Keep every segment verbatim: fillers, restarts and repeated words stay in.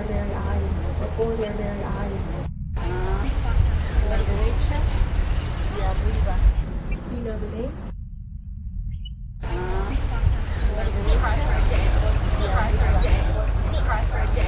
very eyes, before their very eyes. La derecha y arriba. Do you know the name? La derecha y arriba.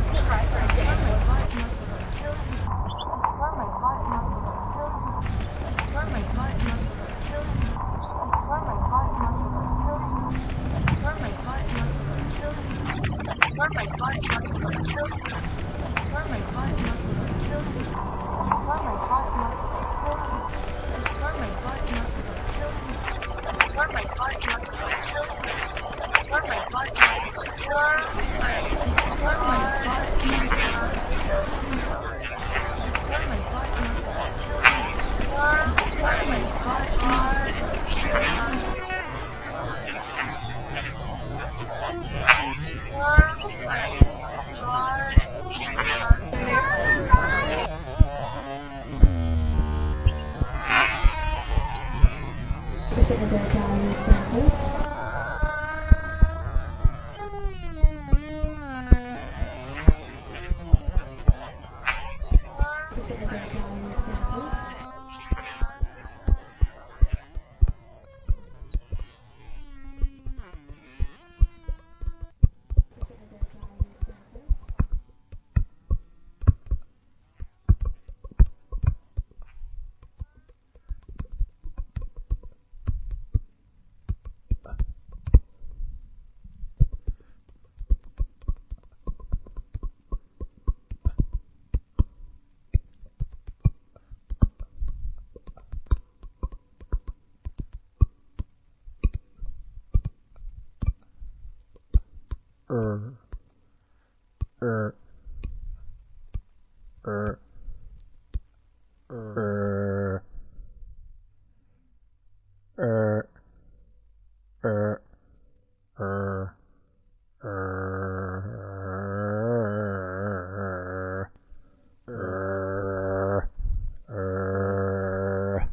Consider their values badly. Consider their values badly. Er, er, er, er, er, er, er, er, er,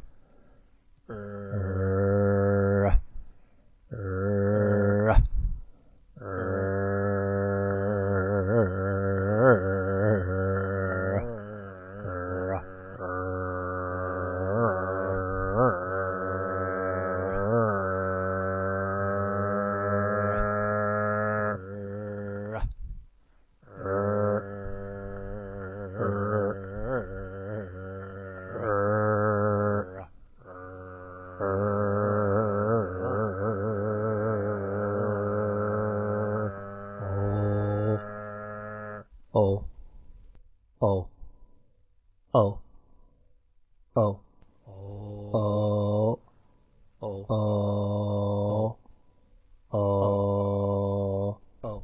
Oh, oh, oh, oh, oh, oh, oh, oh, oh,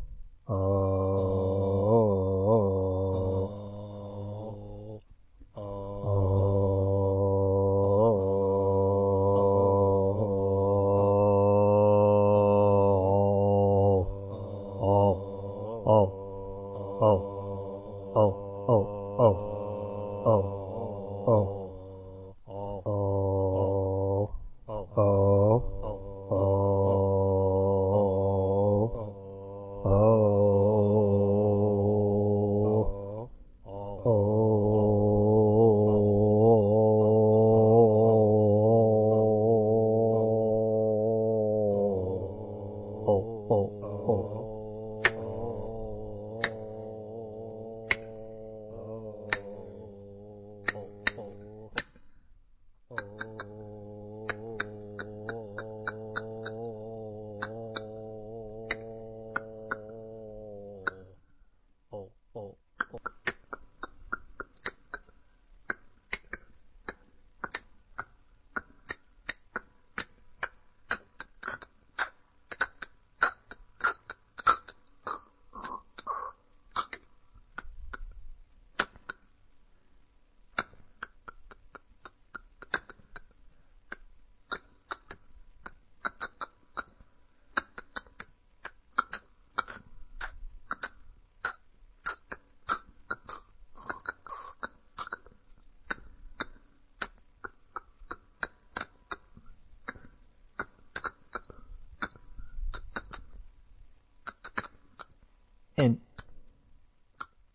and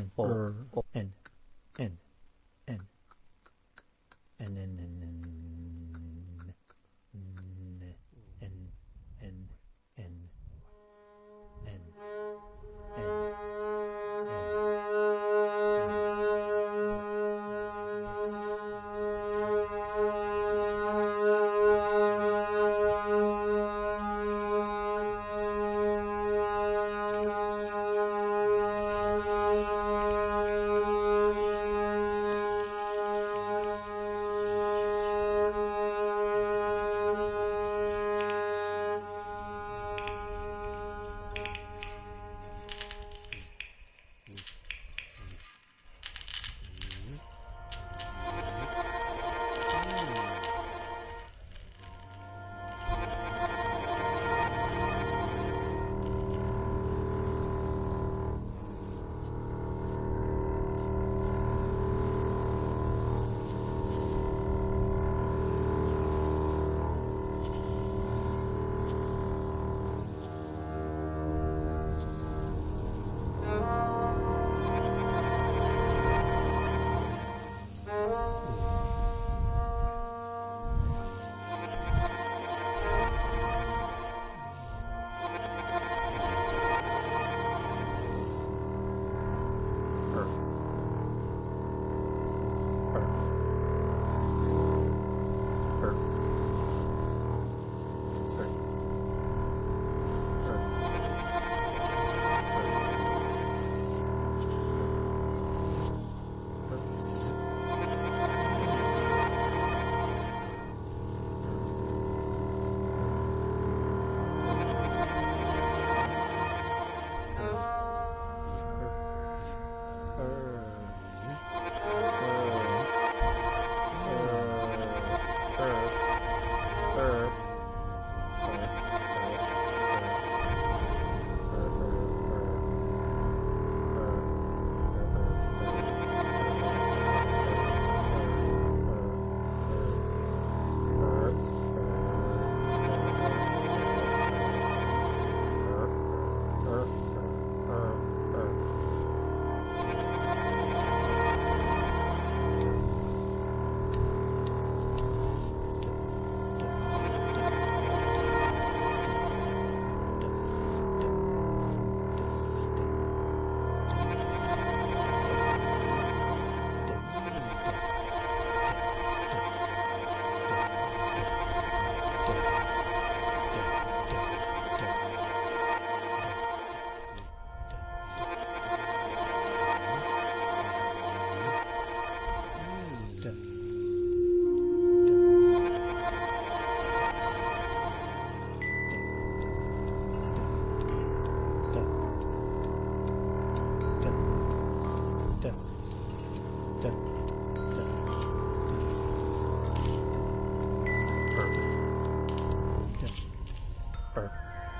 er,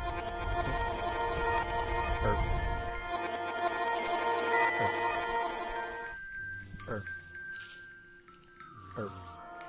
er, er, er.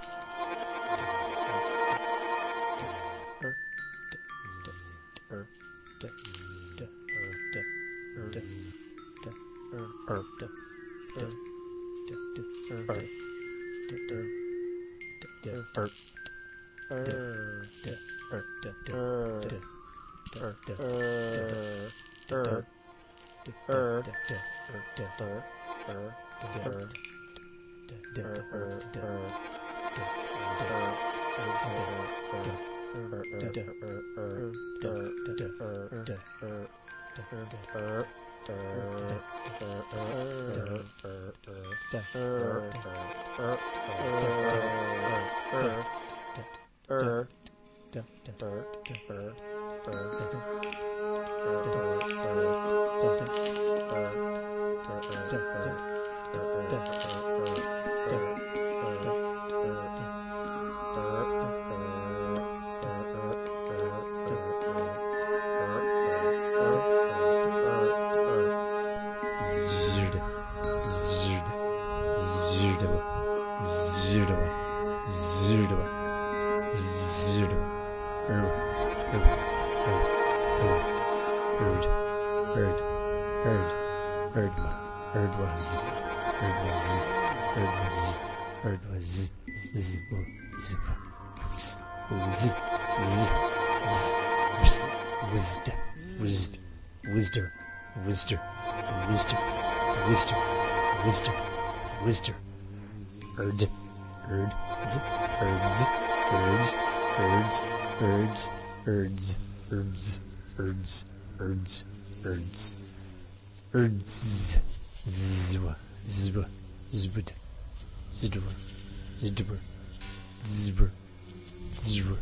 Wisdom, wisdom, wisdom, wisdom, wisdom, wisdom, erd, erd, herds, herds, herds, herds, herds, herds, herds, herds, herds, herds, zwa, zwa, zbud, zdwa, zdwa, zbr, zbr.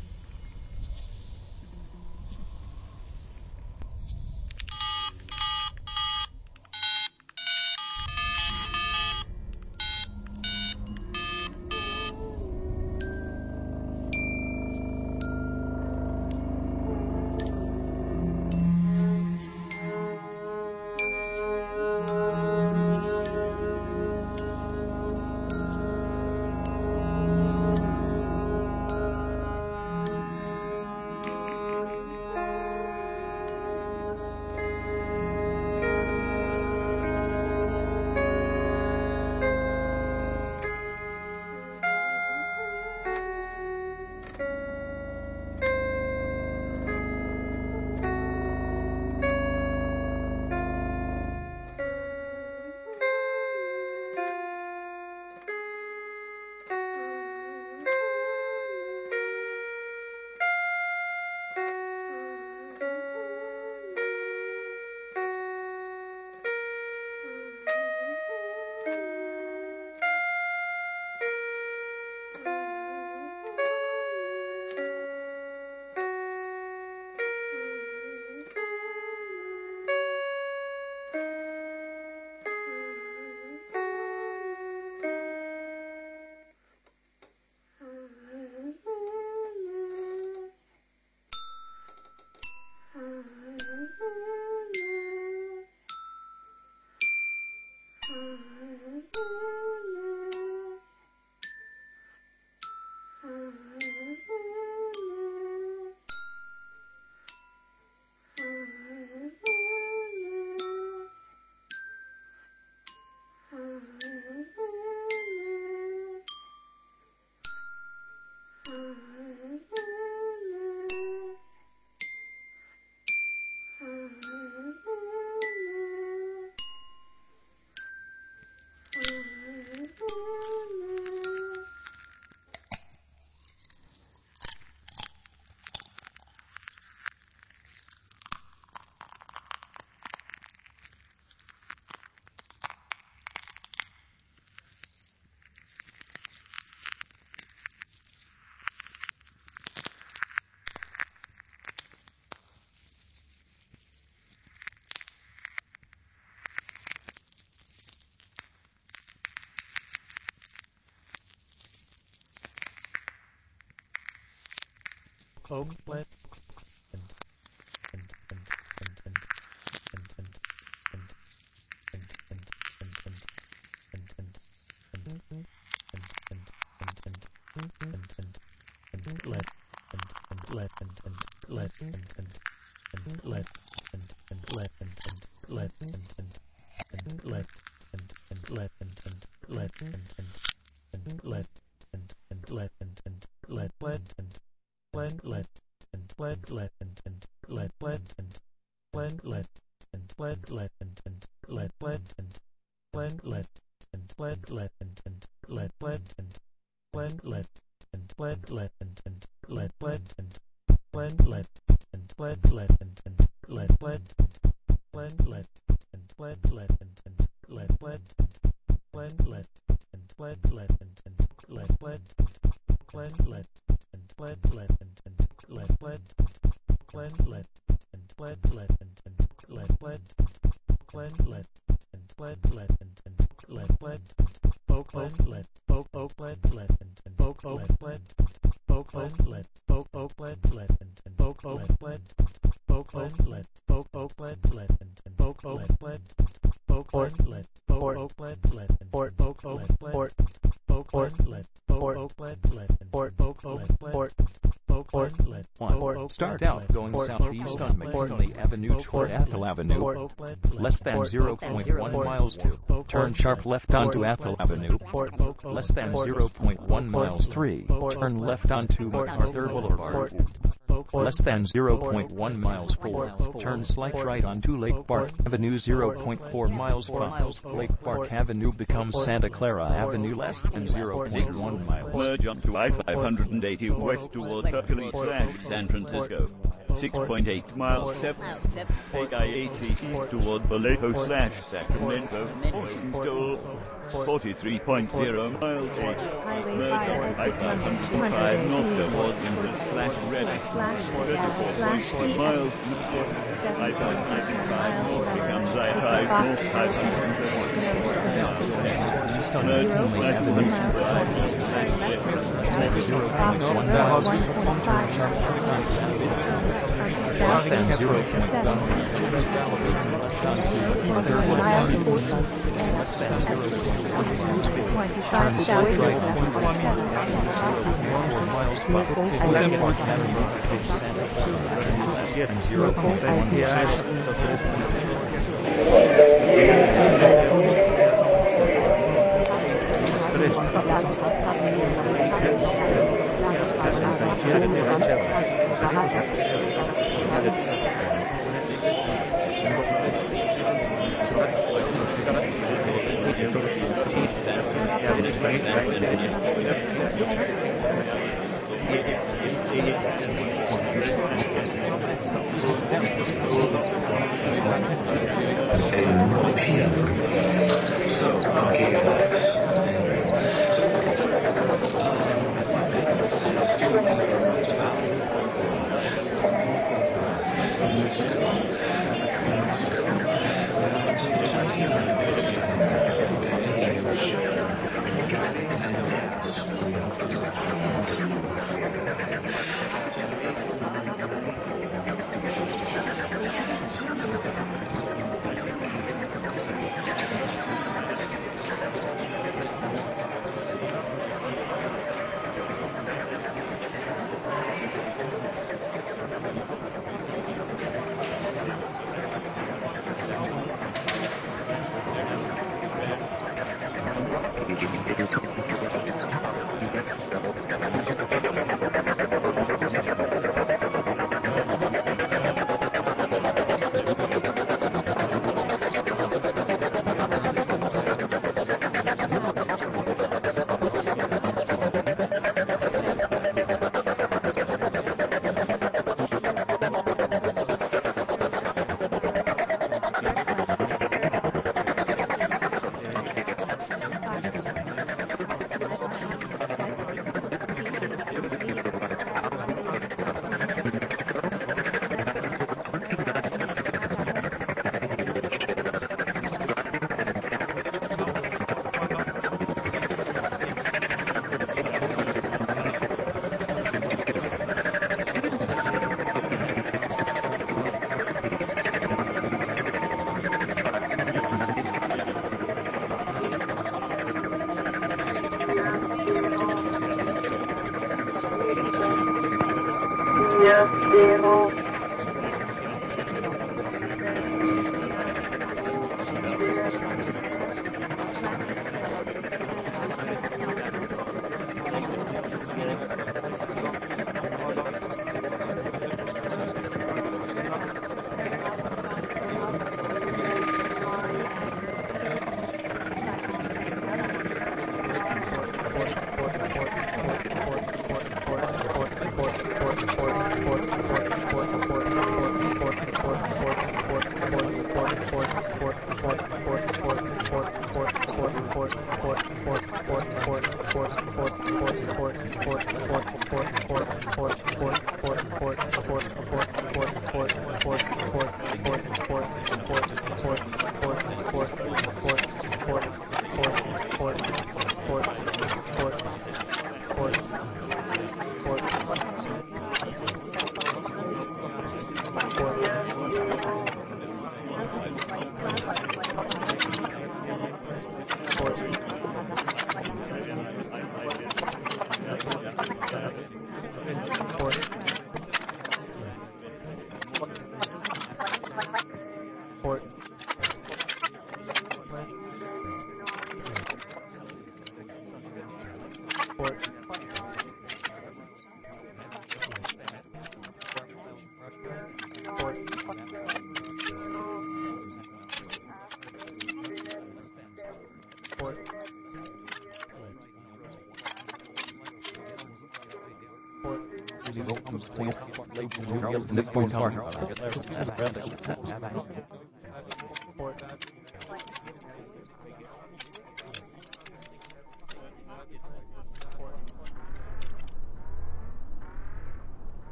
Cloakland let and and let and and let and and let and and and let and and let and and let and and let and and let and and let wet and when let and wet let and and let wet and when let and wet let and and let wet and when let and wet let and and let wet and when let and wet let and and let wet and when let and wet let and and let wet and when let and wet let and and let wet and when let and wet let and and let wet and when let and wet let and and let wet and when let and wet let and and let wet and when let and wet let and and let wet and poke when let poke poke wet let and and poke let wet and poke when let poke poke wet let and and poke let wet and poke when let poke poke wet let and and poke let wet and poke when let poke poke wet let and poke poke let wet and poke when let poke poke wet let and poke poke let wet and poke when let one. Start out going southeast on McKinley Avenue toward Athol Avenue. Less than zero point one miles two. Turn sharp left onto Athol Avenue. Less than zero point one miles three. Turn left onto MacArthur Boulevard. Less than zero point one miles four. Turn slight right onto Lake Park Avenue. zero point four miles five. Lake Park Avenue becomes Santa Clara Avenue. Less than zero point one miles. Merge onto I five eighty west toward Hercules slash San Francisco. six point eight miles seven. Take I eighty east toward Vallejo slash Sacramento. Portion Stoll. forty-three point zero miles eight. Merge onto I five oh five north toward Inter slash Red. thirty-four point four miles. I five ninety-five north becomes I five north five hundred one. Merge onto I five slash Less than zero point one miles. Less than zero point one miles. Turn slight right onto miles five. Lake Park Avenue becomes Santa Clara. Less than zero point one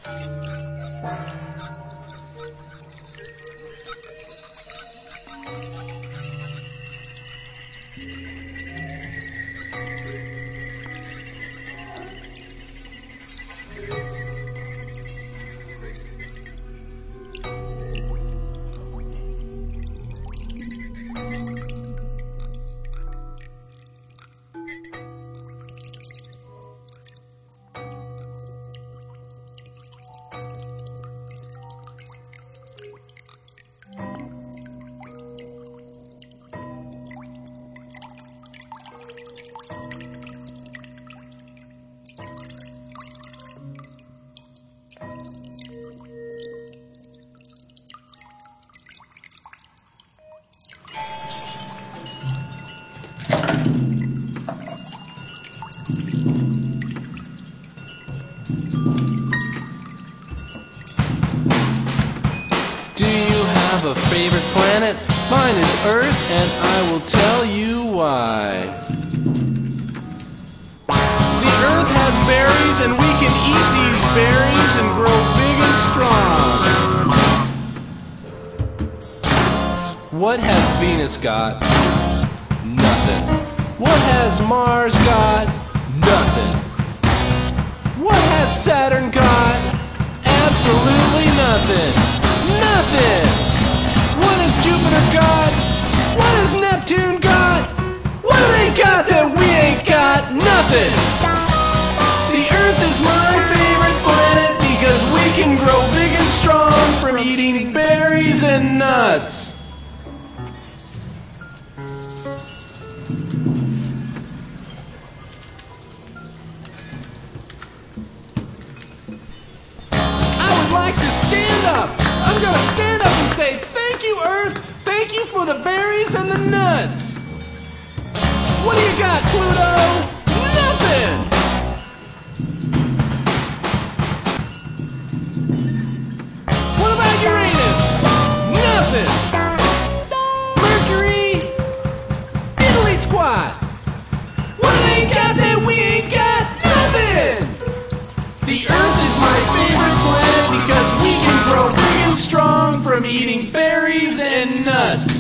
A favorite planet? Mine is Earth, and I will tell you why. The Earth has berries, and we can eat these berries and grow big and strong. What has Venus got? Nothing. What has Mars got? Nothing. What has Saturn got? Absolutely nothing. Nothing! What has Jupiter got? What has Neptune got? What do they got that we ain't got? Nothing! The Earth is my favorite planet because we can grow big and strong from eating berries and nuts. I would like to stand up. I'm gonna stand up and say, thank you, Earth. Thank you for the berries and the nuts. What do you got, Pluto? Nothing. What about Uranus? Nothing. Mercury? Italy squat. What do they got that we ain't got? Nothing. The Earth is my favorite planet because we can grow big and strong from eating berries and nuts.